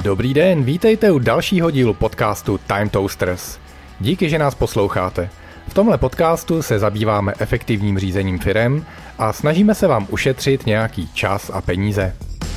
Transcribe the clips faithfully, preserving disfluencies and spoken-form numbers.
Dobrý den, vítejte u dalšího dílu podcastu Time Toasters. Díky, že nás posloucháte. V tomhle podcastu se zabýváme efektivním řízením firem a snažíme se vám ušetřit nějaký čas a peníze.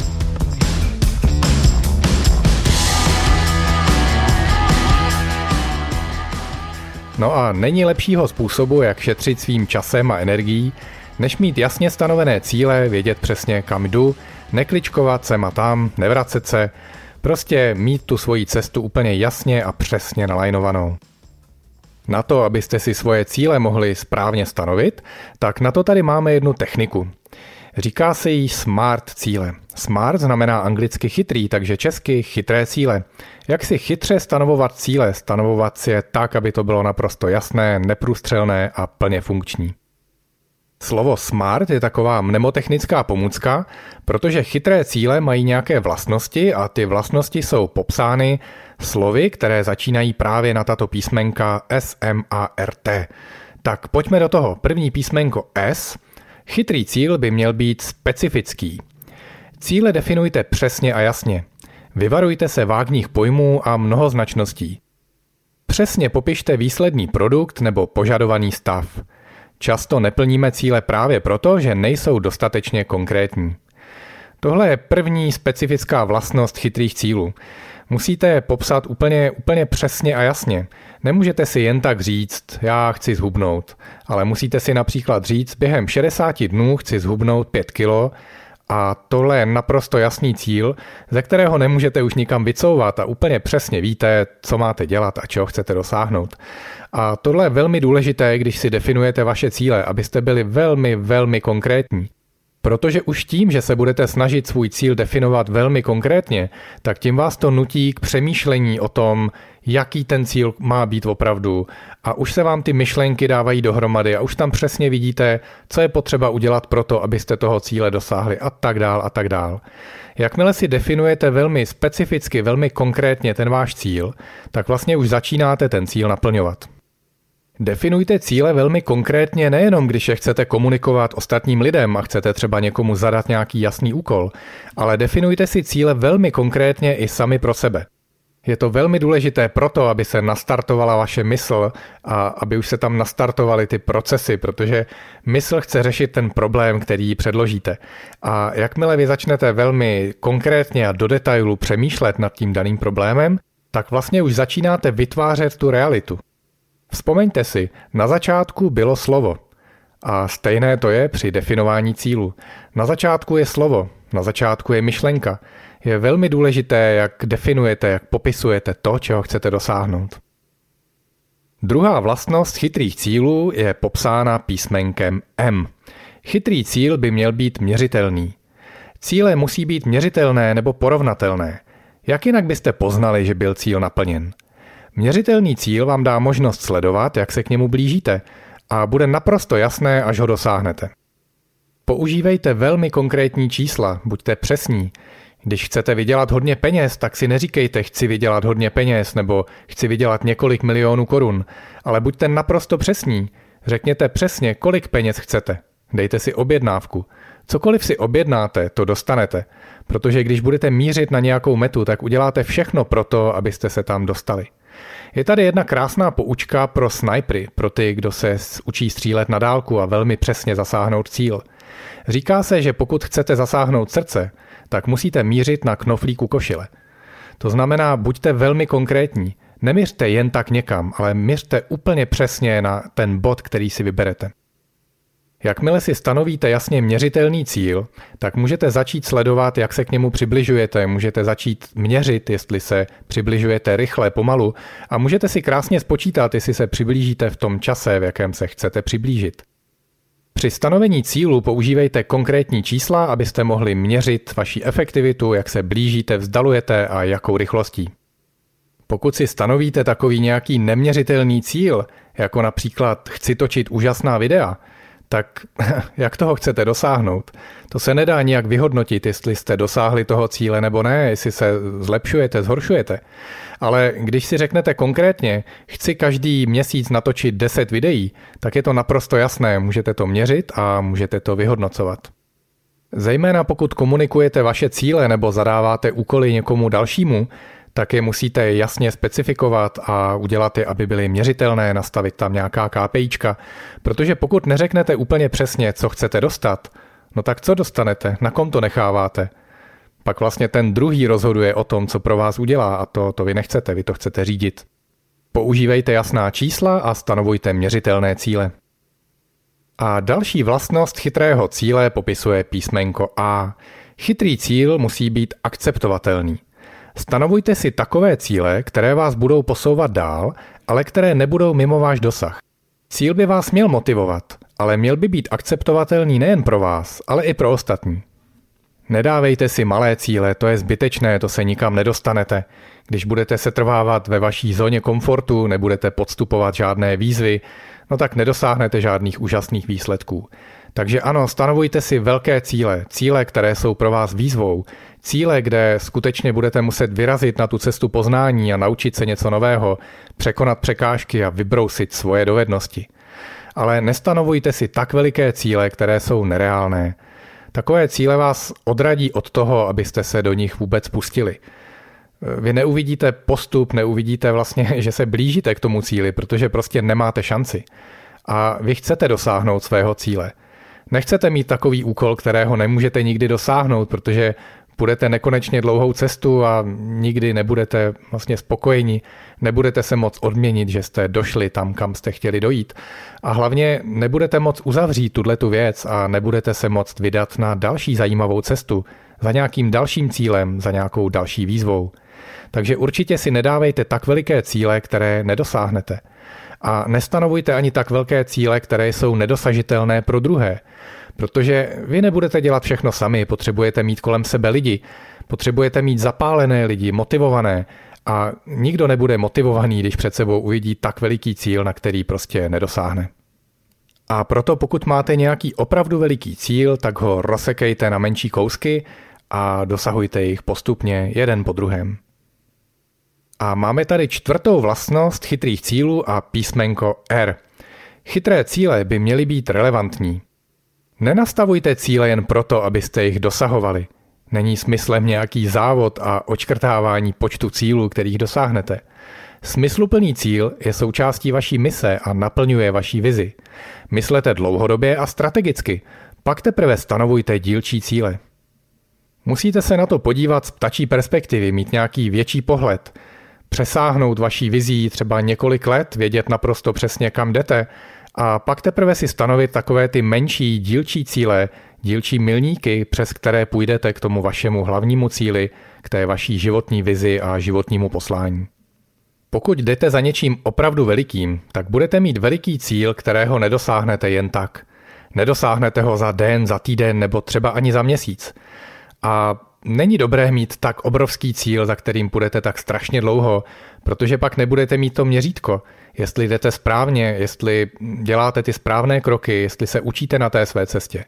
No a není lepšího způsobu, jak šetřit svým časem a energií, než mít jasně stanovené cíle, vědět přesně kam jdu, nekličkovat sem a tam, nevracet se, prostě mít tu svoji cestu úplně jasně a přesně nalajnovanou. Na to, abyste si svoje cíle mohli správně stanovit, tak na to tady máme jednu techniku. Říká se jí SMART cíle. SMART znamená anglicky chytrý, takže česky chytré cíle. Jak si chytře stanovovat cíle, stanovovat si je tak, aby to bylo naprosto jasné, neprůstřelné a plně funkční. Slovo SMART je taková mnemotechnická pomůcka, protože chytré cíle mají nějaké vlastnosti a ty vlastnosti jsou popsány slovy, které začínají právě na tato písmenka S, M a R, T. Tak pojďme do toho. První písmenko S. Chytrý cíl by měl být specifický. Cíle definujte přesně a jasně. Vyvarujte se vágních pojmů a mnohoznačností. Přesně popište výsledný produkt nebo požadovaný stav. Často neplníme cíle právě proto, že nejsou dostatečně konkrétní. Tohle je první specifická vlastnost chytrých cílů. Musíte je popsat úplně, úplně přesně a jasně. Nemůžete si jen tak říct, já chci zhubnout, ale musíte si například říct, během šedesáti dnů chci zhubnout pět kilo a tohle je naprosto jasný cíl, ze kterého nemůžete už nikam vycouvat a úplně přesně víte, co máte dělat a čeho chcete dosáhnout. A tohle je velmi důležité, když si definujete vaše cíle, abyste byli velmi, velmi konkrétní. Protože už tím, že se budete snažit svůj cíl definovat velmi konkrétně, tak tím vás to nutí k přemýšlení o tom, jaký ten cíl má být opravdu. A už se vám ty myšlenky dávají dohromady a už tam přesně vidíte, co je potřeba udělat pro to, abyste toho cíle dosáhli a tak dál a tak dál. Jakmile si definujete velmi specificky, velmi konkrétně ten váš cíl, tak vlastně už začínáte ten cíl naplňovat. Definujte cíle velmi konkrétně nejenom, když je chcete komunikovat ostatním lidem a chcete třeba někomu zadat nějaký jasný úkol, ale definujte si cíle velmi konkrétně i sami pro sebe. Je to velmi důležité proto, aby se nastartovala vaše mysl a aby už se tam nastartovaly ty procesy, protože mysl chce řešit ten problém, který jí předložíte. A jakmile vy začnete velmi konkrétně a do detailu přemýšlet nad tím daným problémem, tak vlastně už začínáte vytvářet tu realitu. Vzpomeňte si, na začátku bylo slovo. A stejné to je při definování cílu. Na začátku je slovo, na začátku je myšlenka. Je velmi důležité, jak definujete, jak popisujete to, čeho chcete dosáhnout. Druhá vlastnost chytrých cílů je popsána písmenkem M. Chytrý cíl by měl být měřitelný. Cíle musí být měřitelné nebo porovnatelné. Jak jinak byste poznali, že byl cíl naplněn? Měřitelný cíl vám dá možnost sledovat, jak se k němu blížíte a bude naprosto jasné, až ho dosáhnete. Používejte velmi konkrétní čísla, buďte přesní. Když chcete vydělat hodně peněz, tak si neříkejte chci vydělat hodně peněz nebo chci vydělat několik milionů korun, ale buďte naprosto přesní. Řekněte přesně, kolik peněz chcete. Dejte si objednávku. Cokoliv si objednáte, to dostanete, protože když budete mířit na nějakou metu, tak uděláte všechno pro to, abyste se tam dostali. Je tady jedna krásná poučka pro snajpry, pro ty, kdo se učí střílet na dálku a velmi přesně zasáhnout cíl. Říká se, že pokud chcete zasáhnout srdce, tak musíte mířit na knoflíku košile. To znamená, buďte velmi konkrétní. Neměřte jen tak někam, ale měřte úplně přesně na ten bod, který si vyberete. Jakmile si stanovíte jasně měřitelný cíl, tak můžete začít sledovat, jak se k němu přibližujete, můžete začít měřit, jestli se přibližujete rychle, pomalu a můžete si krásně spočítat, jestli se přiblížíte v tom čase, v jakém se chcete přiblížit. Při stanovení cílu používejte konkrétní čísla, abyste mohli měřit vaši efektivitu, jak se blížíte, vzdalujete a jakou rychlostí. Pokud si stanovíte takový nějaký neměřitelný cíl, jako například chci točit úžasná videa, tak jak toho chcete dosáhnout? To se nedá nijak vyhodnotit, jestli jste dosáhli toho cíle nebo ne, jestli se zlepšujete, zhoršujete. Ale když si řeknete konkrétně, chci každý měsíc natočit deset videí, tak je to naprosto jasné, můžete to měřit a můžete to vyhodnocovat. Zejména pokud komunikujete vaše cíle nebo zadáváte úkoly někomu dalšímu, tak je musíte jasně specifikovat a udělat je, aby byly měřitelné, nastavit tam nějaká KPIčka, protože pokud neřeknete úplně přesně, co chcete dostat, no tak co dostanete, na kom to necháváte? Pak vlastně ten druhý rozhoduje o tom, co pro vás udělá a to, to vy nechcete, vy to chcete řídit. Používejte jasná čísla a stanovujte měřitelné cíle. A další vlastnost chytrého cíle popisuje písmenko A. Chytrý cíl musí být akceptovatelný. Stanovujte si takové cíle, které vás budou posouvat dál, ale které nebudou mimo váš dosah. Cíl by vás měl motivovat, ale měl by být akceptovatelný nejen pro vás, ale i pro ostatní. Nedávejte si malé cíle, to je zbytečné, to se nikam nedostanete. Když budete setrvávat ve vaší zóně komfortu, nebudete podstupovat žádné výzvy, no tak nedosáhnete žádných úžasných výsledků. Takže ano, stanovujte si velké cíle, cíle, které jsou pro vás výzvou, cíle, kde skutečně budete muset vyrazit na tu cestu poznání a naučit se něco nového, překonat překážky a vybrousit svoje dovednosti. Ale nestanovujte si tak veliké cíle, které jsou nereálné. Takové cíle vás odradí od toho, abyste se do nich vůbec pustili. Vy neuvidíte postup, neuvidíte vlastně, že se blížíte k tomu cíli, protože prostě nemáte šanci. A vy chcete dosáhnout svého cíle. Nechcete mít takový úkol, kterého nemůžete nikdy dosáhnout, protože půjdete nekonečně dlouhou cestu a nikdy nebudete vlastně spokojeni, nebudete se moc odměnit, že jste došli tam, kam jste chtěli dojít. A hlavně nebudete moc uzavřít tuhletu věc a nebudete se moct vydat na další zajímavou cestu, za nějakým dalším cílem, za nějakou další výzvou. Takže určitě si nedávejte tak veliké cíle, které nedosáhnete. A nestanovujte ani tak velké cíle, které jsou nedosažitelné pro druhé. Protože vy nebudete dělat všechno sami, potřebujete mít kolem sebe lidi, potřebujete mít zapálené lidi, motivované a nikdo nebude motivovaný, když před sebou uvidí tak veliký cíl, na který prostě nedosáhne. A proto pokud máte nějaký opravdu veliký cíl, tak ho rozsekejte na menší kousky a dosahujte jich postupně jeden po druhém. A máme tady čtvrtou vlastnost chytrých cílů a písmenko R. Chytré cíle by měly být relevantní. Nenastavujte cíle jen proto, abyste jich dosahovali. Není smyslem nějaký závod a odškrtávání počtu cílů, kterých dosáhnete. Smysluplný cíl je součástí vaší mise a naplňuje vaší vizi. Myslete dlouhodobě a strategicky, pak teprve stanovujte dílčí cíle. Musíte se na to podívat z ptačí perspektivy, mít nějaký větší pohled, přesáhnout vaší vizí třeba několik let, vědět naprosto přesně, kam jdete, a pak teprve si stanovit takové ty menší dílčí cíle, dílčí milníky, přes které půjdete k tomu vašemu hlavnímu cíli, k té vaší životní vizi a životnímu poslání. Pokud jdete za něčím opravdu velikým, tak budete mít veliký cíl, kterého nedosáhnete jen tak. Nedosáhnete ho za den, za týden nebo třeba ani za měsíc. A není dobré mít tak obrovský cíl, za kterým půjdete tak strašně dlouho, protože pak nebudete mít to měřítko, jestli jdete správně, jestli děláte ty správné kroky, jestli se učíte na té své cestě.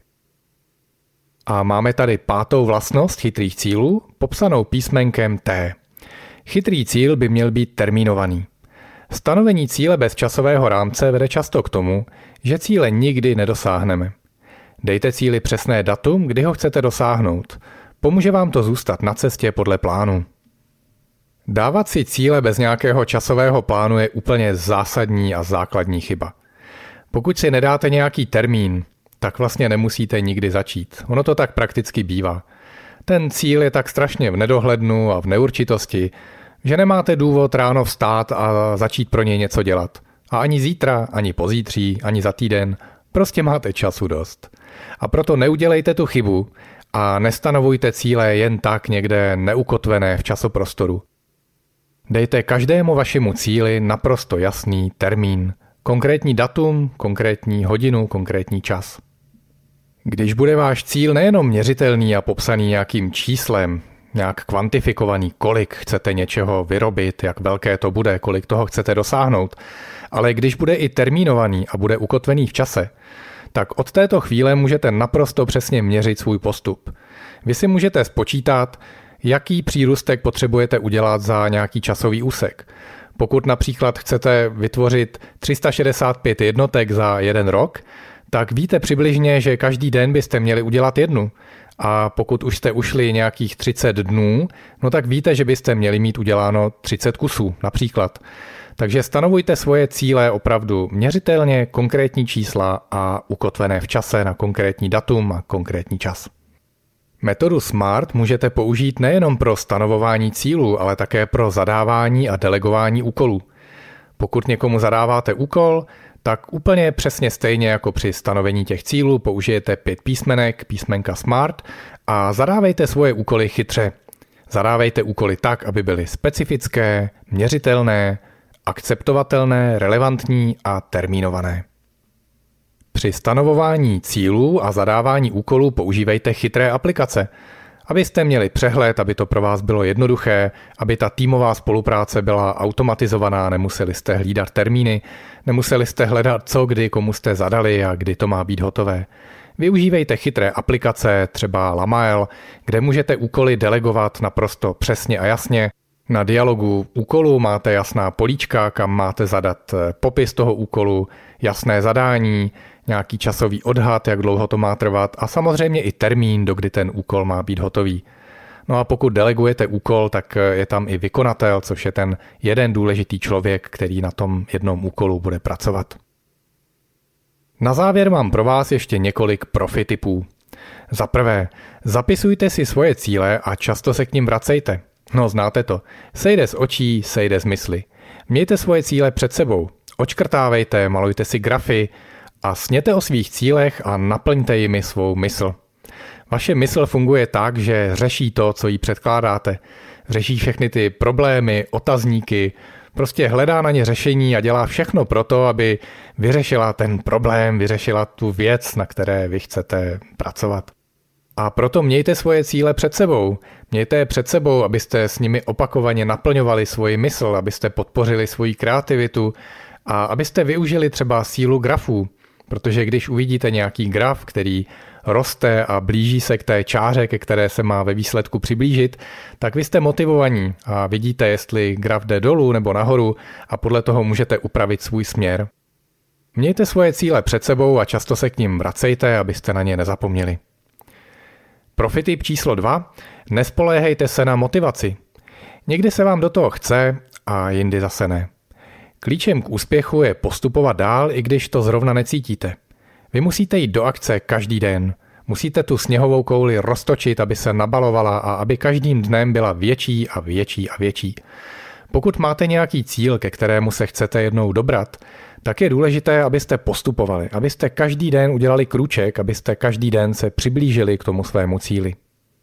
A máme tady pátou vlastnost chytrých cílů, popsanou písmenkem T. Chytrý cíl by měl být termínovaný. Stanovení cíle bez časového rámce vede často k tomu, že cíle nikdy nedosáhneme. Dejte cíli přesné datum, kdy ho chcete dosáhnout. Pomůže vám to zůstat na cestě podle plánu. Dávat si cíle bez nějakého časového plánu je úplně zásadní a základní chyba. Pokud si nedáte nějaký termín, tak vlastně nemusíte nikdy začít. Ono to tak prakticky bývá. Ten cíl je tak strašně v nedohlednu a v neurčitosti, že nemáte důvod ráno vstát a začít pro něj něco dělat. A ani zítra, ani pozítří, ani za týden, prostě máte času dost. A proto neudělejte tu chybu a nestanovujte cíle jen tak někde neukotvené v časoprostoru. Dejte každému vašemu cíli naprosto jasný termín, konkrétní datum, konkrétní hodinu, konkrétní čas. Když bude váš cíl nejenom měřitelný a popsaný nějakým číslem, nějak kvantifikovaný, kolik chcete něčeho vyrobit, jak velké to bude, kolik toho chcete dosáhnout, ale když bude i termínovaný a bude ukotvený v čase, tak od této chvíle můžete naprosto přesně měřit svůj postup. Vy si můžete spočítat, jaký přírůstek potřebujete udělat za nějaký časový úsek. Pokud například chcete vytvořit tři sta šedesát pět jednotek za jeden rok, tak víte přibližně, že každý den byste měli udělat jednu. A pokud už jste ušli nějakých třicet dnů, no tak víte, že byste měli mít uděláno třicet kusů například. Takže stanovujte svoje cíle opravdu měřitelně, konkrétní čísla a ukotvené v čase na konkrétní datum a konkrétní čas. Metodu SMART můžete použít nejenom pro stanovování cílů, ale také pro zadávání a delegování úkolů. Pokud někomu zadáváte úkol, tak úplně přesně stejně jako při stanovení těch cílů použijete pět písmenek, písmenka SMART a zadávejte svoje úkoly chytře. Zadávejte úkoly tak, aby byly specifické, měřitelné, akceptovatelné, relevantní a termínované. Při stanovování cílů a zadávání úkolů používejte chytré aplikace, abyste měli přehled, aby to pro vás bylo jednoduché, aby ta týmová spolupráce byla automatizovaná, nemuseli jste hlídat termíny, nemuseli jste hledat co, kdy, komu jste zadali a kdy to má být hotové. Využívejte chytré aplikace, třeba Lamail, kde můžete úkoly delegovat naprosto přesně a jasně. Na dialogu úkolu máte jasná políčka, kam máte zadat popis toho úkolu, jasné zadání, nějaký časový odhad, jak dlouho to má trvat a samozřejmě i termín, dokdy ten úkol má být hotový. No a pokud delegujete úkol, tak je tam i vykonatel, což je ten jeden důležitý člověk, který na tom jednom úkolu bude pracovat. Na závěr mám pro vás ještě několik profi tipů. Za prvé, zapisujte si svoje cíle a často se k nim vracejte. No, znáte to. Sejde z očí, sejde z mysli. Mějte svoje cíle před sebou. Očkrtávejte, malujte si grafy a sněte o svých cílech a naplňte jimi svou mysl. Vaše mysl funguje tak, že řeší to, co jí předkládáte. Řeší všechny ty problémy, otazníky, prostě hledá na ně řešení a dělá všechno pro to, aby vyřešila ten problém, vyřešila tu věc, na které vy chcete pracovat. A proto mějte svoje cíle před sebou. Mějte je před sebou, abyste s nimi opakovaně naplňovali svoji mysl, abyste podpořili svoji kreativitu a abyste využili třeba sílu grafů. Protože když uvidíte nějaký graf, který roste a blíží se k té čáře, ke které se má ve výsledku přiblížit, tak vy jste motivovaní a vidíte, jestli graf jde dolů nebo nahoru a podle toho můžete upravit svůj směr. Mějte svoje cíle před sebou a často se k nim vracejte, abyste na ně nezapomněli. Profitip číslo dva. Nespoléhejte se na motivaci. Někdy se vám do toho chce a jindy zase ne. Klíčem k úspěchu je postupovat dál, i když to zrovna necítíte. Vy musíte jít do akce každý den. Musíte tu sněhovou kouli roztočit, aby se nabalovala a aby každým dnem byla větší a větší a větší. Pokud máte nějaký cíl, ke kterému se chcete jednou dobrat, tak je důležité, abyste postupovali, abyste každý den udělali krůček, abyste každý den se přiblížili k tomu svému cíli.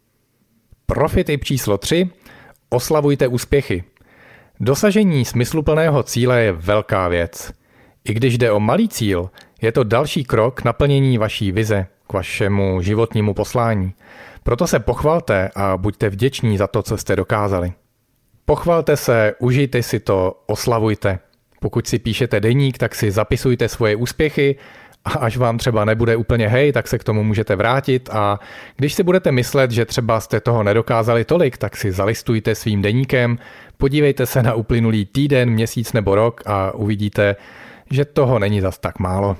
Profitip číslo tři. Oslavujte úspěchy. Dosažení smysluplného cíle je velká věc. I když jde o malý cíl, je to další krok k naplnění vaší vize, k vašemu životnímu poslání. Proto se pochvalte a buďte vděční za to, co jste dokázali. Pochvalte se, užijte si to, oslavujte. Pokud si píšete deník, tak si zapisujte svoje úspěchy a až vám třeba nebude úplně hej, tak se k tomu můžete vrátit a když si budete myslet, že třeba jste toho nedokázali tolik, tak si zalistujte svým deníkem, podívejte se na uplynulý týden, měsíc nebo rok a uvidíte, že toho není zas tak málo.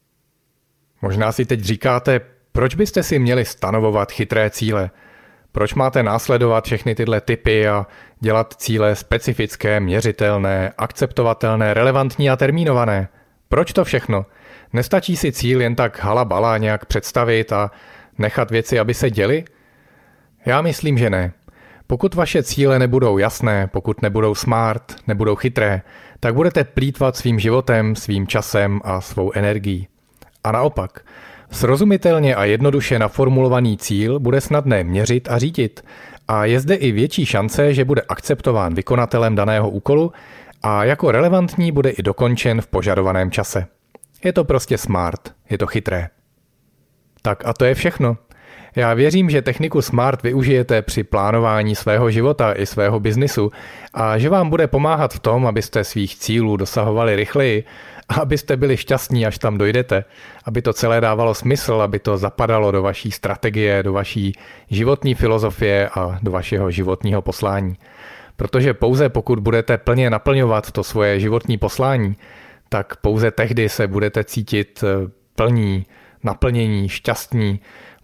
Možná si teď říkáte, proč byste si měli stanovovat chytré cíle? Proč máte následovat všechny tyhle tipy a dělat cíle specifické, měřitelné, akceptovatelné, relevantní a termínované? Proč to všechno? Nestačí si cíl jen tak halabala nějak představit a nechat věci, aby se děly? Já myslím, že ne. Pokud vaše cíle nebudou jasné, pokud nebudou smart, nebudou chytré, tak budete plýtvat svým životem, svým časem a svou energií. A naopak, srozumitelně a jednoduše naformulovaný cíl bude snadné měřit a řídit a je zde i větší šance, že bude akceptován vykonatelem daného úkolu a jako relevantní bude i dokončen v požadovaném čase. Je to prostě smart, je to chytré. Tak a to je všechno. Já věřím, že techniku SMART využijete při plánování svého života i svého biznisu a že vám bude pomáhat v tom, abyste svých cílů dosahovali rychleji a abyste byli šťastní, až tam dojdete, aby to celé dávalo smysl, aby to zapadalo do vaší strategie, do vaší životní filozofie a do vašeho životního poslání. Protože pouze pokud budete plně naplňovat to svoje životní poslání, tak pouze tehdy se budete cítit plní, naplnění, šťastní,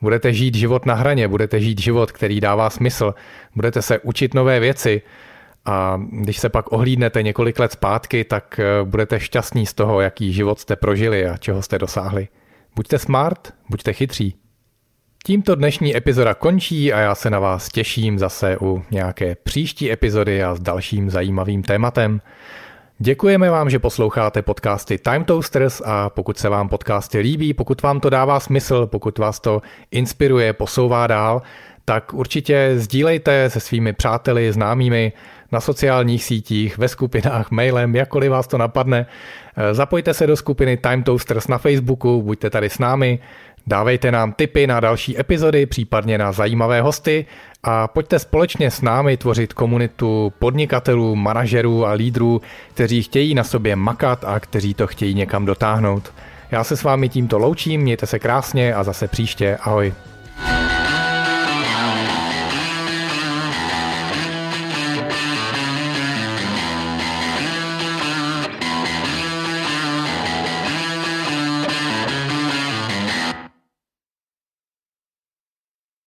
Budete žít život na hraně, budete žít život, který dává smysl, budete se učit nové věci a když se pak ohlídnete několik let zpátky, tak budete šťastní z toho, jaký život jste prožili a čeho jste dosáhli. Buďte smart, buďte chytří. Tímto dnešní epizoda končí a já se na vás těším zase u nějaké příští epizody a s dalším zajímavým tématem. Děkujeme vám, že posloucháte podcasty Time Toasters a pokud se vám podcasty líbí, pokud vám to dává smysl, pokud vás to inspiruje, posouvá dál, tak určitě sdílejte se svými přáteli, známými na sociálních sítích, ve skupinách, mailem, jakkoliv vás to napadne. Zapojte se do skupiny Time Toasters na Facebooku, buďte tady s námi, dávejte nám tipy na další epizody, případně na zajímavé hosty a pojďte společně s námi tvořit komunitu podnikatelů, manažerů a lídrů, kteří chtějí na sobě makat a kteří to chtějí někam dotáhnout. Já se s vámi tímto loučím, mějte se krásně a zase příště, ahoj.